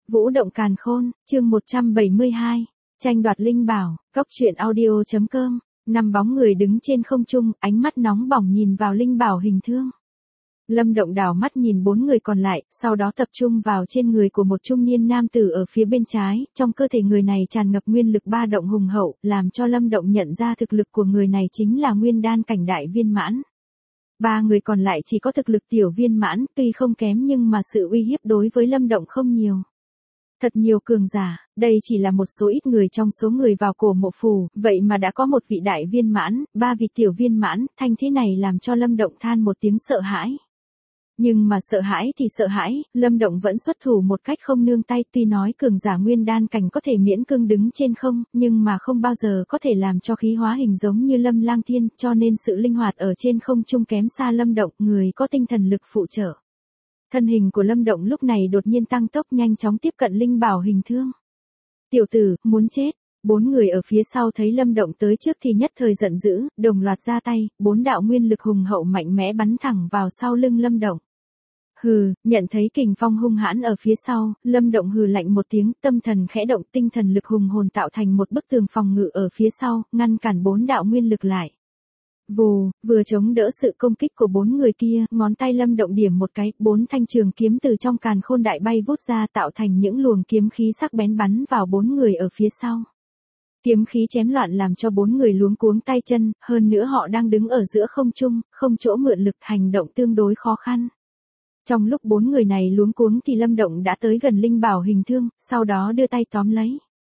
Vũ động càn khôn, chương 172, tranh đoạt linh bảo, Cốc truyện audio.com, năm bóng người đứng trên không trung, ánh mắt nóng bỏng nhìn vào linh bảo hình thương. Lâm Động đảo mắt nhìn bốn người còn lại, sau đó tập trung vào trên người của một trung niên nam tử ở phía bên trái, trong cơ thể người này tràn ngập nguyên lực ba động hùng hậu, làm cho Lâm Động nhận ra thực lực của người này chính là nguyên đan cảnh đại viên mãn. Ba người còn lại chỉ có thực lực tiểu viên mãn, tuy không kém nhưng mà sự uy hiếp đối với Lâm Động không nhiều. Thật nhiều cường giả, đây chỉ là một số ít người trong số người vào cổ mộ phù, vậy mà đã có một vị đại viên mãn, ba vị tiểu viên mãn, thanh thế này làm cho Lâm Động than một tiếng sợ hãi. Nhưng mà sợ hãi thì sợ hãi, Lâm Động vẫn xuất thủ một cách không nương tay, tuy nói cường giả nguyên đan cảnh có thể miễn cưỡng đứng trên không, nhưng mà không bao giờ có thể làm cho khí hóa hình giống như Lâm Lang Thiên, cho nên sự linh hoạt ở trên không trung kém xa Lâm Động, người có tinh thần lực phụ trợ. Thân hình của Lâm Động lúc này đột nhiên tăng tốc nhanh chóng tiếp cận linh bảo hình thương. Tiểu tử, muốn chết. Bốn người ở phía sau thấy Lâm Động tới trước thì nhất thời giận dữ, đồng loạt ra tay, bốn đạo nguyên lực hùng hậu mạnh mẽ bắn thẳng vào sau lưng Lâm Động. Hừ, nhận thấy kình phong hung hãn ở phía sau, Lâm Động hừ lạnh một tiếng, tâm thần khẽ động, tinh thần lực hùng hồn tạo thành một bức tường phòng ngự ở phía sau, ngăn cản bốn đạo nguyên lực lại. Vù, vừa chống đỡ sự công kích của bốn người kia, ngón tay Lâm Động điểm một cái, bốn thanh trường kiếm từ trong càn khôn đại bay vút ra tạo thành những luồng kiếm khí sắc bén bắn vào bốn người ở phía sau. Kiếm khí chém loạn làm cho bốn người luống cuống tay chân, hơn nữa họ đang đứng ở giữa không trung, không chỗ mượn lực, hành động tương đối khó khăn. Trong lúc bốn người này luống cuống thì Lâm Động đã tới gần linh bảo hình thương, sau đó đưa tay tóm lấy.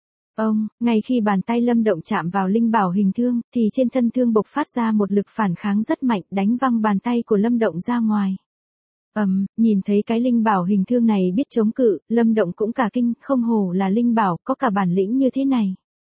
Ngay khi bàn tay Lâm Động chạm vào linh bảo hình thương, thì trên thân thương bộc phát ra một lực phản kháng rất mạnh, đánh văng bàn tay của Lâm Động ra ngoài. Nhìn thấy cái linh bảo hình thương này biết chống cự, Lâm Động cũng cả kinh, không hổ là linh bảo, có cả bản lĩnh như thế này.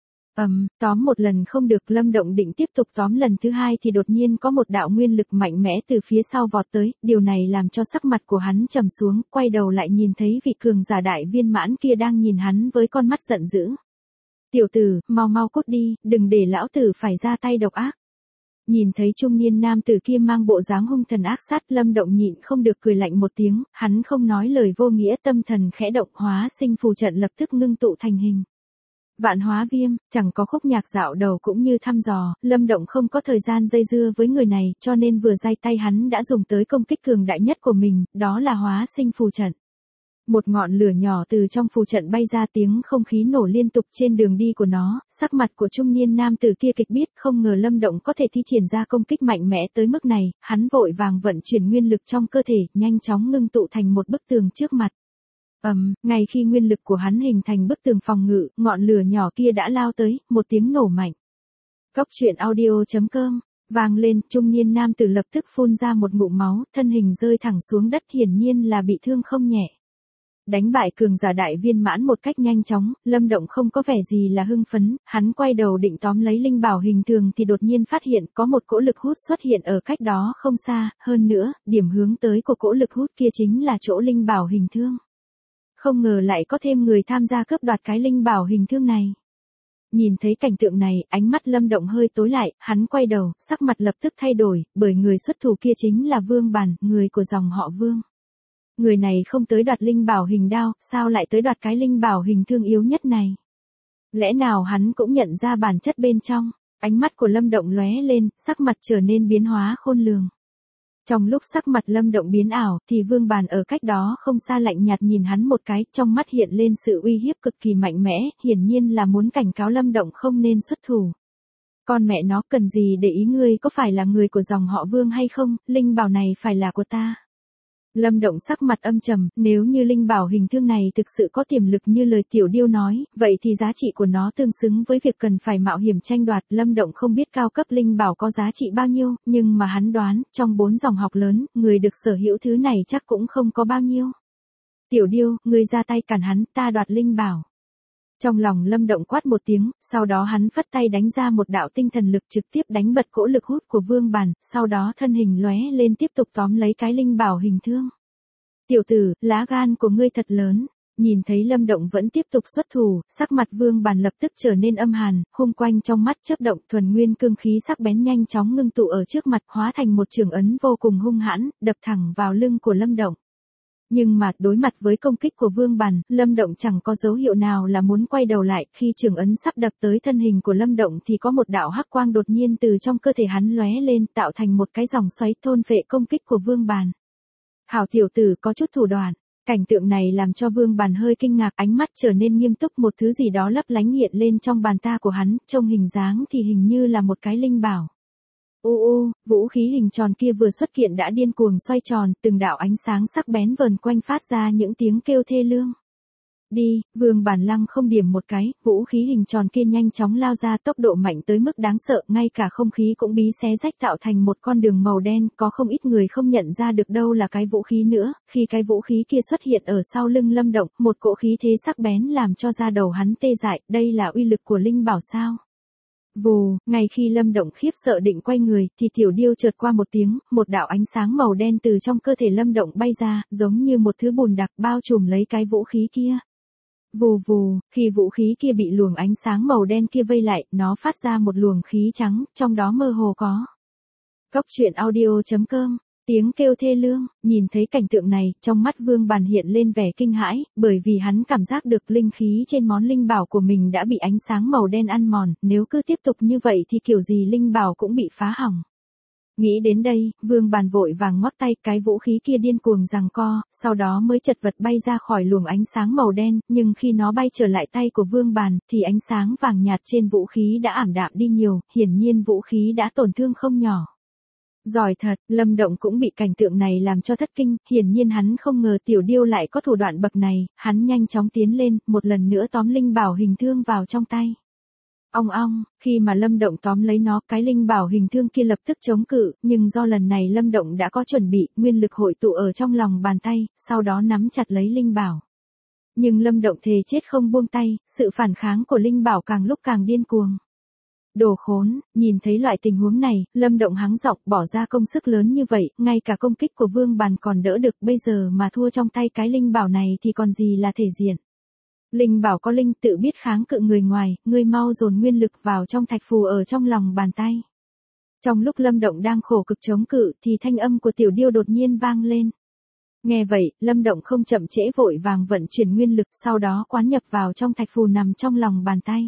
Tóm một lần không được, Lâm Động định tiếp tục tóm lần thứ hai thì đột nhiên có một đạo nguyên lực mạnh mẽ từ phía sau vọt tới, điều này làm cho sắc mặt của hắn trầm xuống, quay đầu lại nhìn thấy vị cường giả đại viên mãn kia đang nhìn hắn với con mắt giận dữ. Tiểu tử, mau cút đi, đừng để lão tử phải ra tay độc ác. Nhìn thấy trung niên nam tử kia mang bộ dáng hung thần ác sát, Lâm Động nhịn không được cười lạnh một tiếng, hắn không nói lời vô nghĩa, tâm thần khẽ động, hóa sinh phù trận lập tức ngưng tụ thành hình. Vạn hóa viêm, chẳng có khúc nhạc dạo đầu cũng như thăm dò, Lâm Động không có thời gian dây dưa với người này, cho nên vừa giây tay hắn đã dùng tới công kích cường đại nhất của mình, đó là hóa sinh phù trận. Một ngọn lửa nhỏ từ trong phù trận bay ra, tiếng không khí nổ liên tục trên đường đi của nó, sắc mặt của trung niên nam tử kia kịch biết, không ngờ Lâm Động có thể thi triển ra công kích mạnh mẽ tới mức này, hắn vội vàng vận chuyển nguyên lực trong cơ thể, nhanh chóng ngưng tụ thành một bức tường trước mặt. Ngay khi nguyên lực của hắn hình thành bức tường phòng ngự, ngọn lửa nhỏ kia đã lao tới, một tiếng nổ mạnh. Cốc truyện audio.com, vang lên, trung niên nam tử lập tức phun ra một ngụm máu, thân hình rơi thẳng xuống đất, hiển nhiên là bị thương không nhẹ. Đánh bại cường giả đại viên mãn một cách nhanh chóng, Lâm Động không có vẻ gì là hưng phấn, hắn quay đầu định tóm lấy linh bảo hình thường thì đột nhiên phát hiện có một cỗ lực hút xuất hiện ở cách đó không xa, hơn nữa, điểm hướng tới của cỗ lực hút kia chính là chỗ linh bảo hình thương. Không ngờ lại có thêm người tham gia cướp đoạt cái linh bảo hình thương này. Nhìn thấy cảnh tượng này, ánh mắt Lâm Động hơi tối lại, hắn quay đầu, sắc mặt lập tức thay đổi, bởi người xuất thủ kia chính là Vương Bản, người của dòng họ Vương. Người này không tới đoạt linh bảo hình đao, sao lại tới đoạt cái linh bảo hình thương yếu nhất này? Lẽ nào hắn cũng nhận ra bản chất bên trong? Ánh mắt của Lâm Động lóe lên, sắc mặt trở nên biến hóa khôn lường. Trong lúc sắc mặt Lâm Động biến ảo, thì Vương Bàn ở cách đó không xa lạnh nhạt nhìn hắn một cái, trong mắt hiện lên sự uy hiếp cực kỳ mạnh mẽ, hiển nhiên là muốn cảnh cáo Lâm Động không nên xuất thủ. Con mẹ nó, cần gì để ý, ngươi có phải là người của dòng họ Vương hay không, linh bảo này phải là của ta. Lâm Động sắc mặt âm trầm, nếu như linh bảo hình thương này thực sự có tiềm lực như lời Tiểu Điêu nói, vậy thì giá trị của nó tương xứng với việc cần phải mạo hiểm tranh đoạt. Lâm Động không biết cao cấp linh bảo có giá trị bao nhiêu, nhưng mà hắn đoán, trong 4 dòng học lớn, người được sở hữu thứ này chắc cũng không có bao nhiêu. Tiểu Điêu, ngươi ra tay cản hắn, ta đoạt linh bảo. Trong lòng Lâm Động quát một tiếng, sau đó hắn phất tay đánh ra một đạo tinh thần lực trực tiếp đánh bật cỗ lực hút của Vương Bản, sau đó thân hình lóe lên tiếp tục tóm lấy cái linh bảo hình thương. Tiểu tử, lá gan của ngươi thật lớn. Nhìn thấy Lâm Động vẫn tiếp tục xuất thủ, sắc mặt Vương Bản lập tức trở nên âm hàn, hung quanh trong mắt chớp động, thuần nguyên cương khí sắc bén nhanh chóng ngưng tụ ở trước mặt, hóa thành một trường ấn vô cùng hung hãn, đập thẳng vào lưng của Lâm Động. Nhưng mà, đối mặt với công kích của Vương Bàn, Lâm Động chẳng có dấu hiệu nào là muốn quay đầu lại, khi trường ấn sắp đập tới thân hình của Lâm Động thì có một đạo hắc quang đột nhiên từ trong cơ thể hắn lóe lên, tạo thành một cái dòng xoáy thôn phệ công kích của Vương Bàn. Hảo tiểu tử có chút thủ đoạn. Cảnh tượng này làm cho Vương Bàn hơi kinh ngạc, ánh mắt trở nên nghiêm túc, một thứ gì đó lấp lánh hiện lên trong bàn tay của hắn, trông hình dáng thì hình như là một cái linh bảo. Vũ khí hình tròn kia vừa xuất hiện đã điên cuồng xoay tròn, từng đạo ánh sáng sắc bén vờn quanh phát ra những tiếng kêu thê lương. Đi, Vương Bàn lăng không điểm một cái, vũ khí hình tròn kia nhanh chóng lao ra, tốc độ mạnh tới mức đáng sợ, ngay cả không khí cũng bí xé rách tạo thành một con đường màu đen, có không ít người không nhận ra được đâu là cái vũ khí nữa, khi cái vũ khí kia xuất hiện ở sau lưng Lâm Động, một cỗ khí thế sắc bén làm cho da đầu hắn tê dại, đây là uy lực của linh bảo sao? Vù, ngay khi Lâm Động khiếp sợ định quay người, thì tiểu điêu chợt qua một tiếng, một đạo ánh sáng màu đen từ trong cơ thể Lâm Động bay ra, giống như một thứ bùn đặc bao trùm lấy cái vũ khí kia. Vù vù, khi vũ khí kia bị luồng ánh sáng màu đen kia vây lại, nó phát ra một luồng khí trắng, trong đó mơ hồ có. Cốc truyện audio.com, tiếng kêu thê lương, nhìn thấy cảnh tượng này, trong mắt Vương Bàn hiện lên vẻ kinh hãi, bởi vì hắn cảm giác được linh khí trên món linh bảo của mình đã bị ánh sáng màu đen ăn mòn, nếu cứ tiếp tục như vậy thì kiểu gì linh bảo cũng bị phá hỏng. Nghĩ đến đây, Vương Bàn vội vàng ngoắc tay, cái vũ khí kia điên cuồng giằng co, sau đó mới chật vật bay ra khỏi luồng ánh sáng màu đen, nhưng khi nó bay trở lại tay của Vương Bàn, thì ánh sáng vàng nhạt trên vũ khí đã ảm đạm đi nhiều, hiển nhiên vũ khí đã tổn thương không nhỏ. Giỏi thật, Lâm Động cũng bị cảnh tượng này làm cho thất kinh, hiển nhiên hắn không ngờ tiểu điêu lại có thủ đoạn bậc này, hắn nhanh chóng tiến lên, một lần nữa tóm linh bảo hình thương vào trong tay. Ong ong, khi mà Lâm Động tóm lấy nó, cái linh bảo hình thương kia lập tức chống cự, nhưng do lần này Lâm Động đã có chuẩn bị, nguyên lực hội tụ ở trong lòng bàn tay, sau đó nắm chặt lấy linh bảo. Nhưng Lâm Động thề chết không buông tay, sự phản kháng của linh bảo càng lúc càng điên cuồng. Đồ khốn, nhìn thấy loại tình huống này, Lâm Động hắng giọng, bỏ ra công sức lớn như vậy, ngay cả công kích của Vương Bàn còn đỡ được, bây giờ mà thua trong tay cái linh bảo này thì còn gì là thể diện. Linh bảo có linh tự biết kháng cự người ngoài, ngươi mau dồn nguyên lực vào trong thạch phù ở trong lòng bàn tay. Trong lúc Lâm Động đang khổ cực chống cự thì thanh âm của tiểu điêu đột nhiên vang lên. Nghe vậy, Lâm Động không chậm trễ vội vàng vận chuyển nguyên lực, sau đó quán nhập vào trong thạch phù nằm trong lòng bàn tay.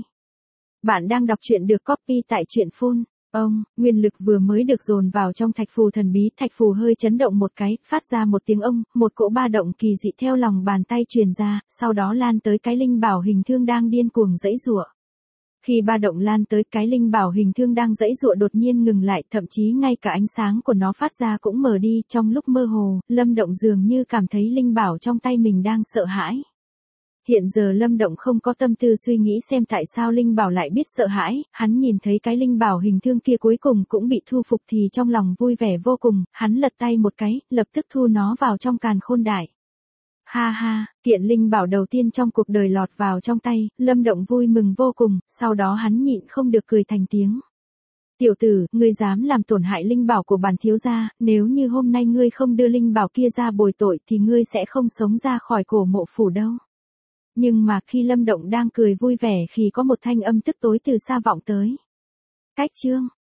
Bạn đang đọc truyện được copy tại truyện phun. Nguyên lực vừa mới được dồn vào trong thạch phù thần bí, thạch phù hơi chấn động một cái, phát ra một tiếng ông, một cỗ ba động kỳ dị theo lòng bàn tay truyền ra, sau đó lan tới cái linh bảo hình thương đang điên cuồng giãy giụa. Khi ba động lan tới, cái linh bảo hình thương đang giãy giụa đột nhiên ngừng lại, thậm chí ngay cả ánh sáng của nó phát ra cũng mờ đi, trong lúc mơ hồ, Lâm Động dường như cảm thấy linh bảo trong tay mình đang sợ hãi. Hiện giờ Lâm Động không có tâm tư suy nghĩ xem tại sao linh bảo lại biết sợ hãi, hắn nhìn thấy cái linh bảo hình thương kia cuối cùng cũng bị thu phục thì trong lòng vui vẻ vô cùng, hắn lật tay một cái, lập tức thu nó vào trong càn khôn đại. Ha ha, kiện linh bảo đầu tiên trong cuộc đời lọt vào trong tay, Lâm Động vui mừng vô cùng, sau đó hắn nhịn không được cười thành tiếng. Tiểu tử, ngươi dám làm tổn hại linh bảo của bản thiếu gia, nếu như hôm nay ngươi không đưa linh bảo kia ra bồi tội thì ngươi sẽ không sống ra khỏi cổ mộ phủ đâu. Nhưng mà khi Lâm Động đang cười vui vẻ khi có một thanh âm tức tối từ xa vọng tới. Cách chương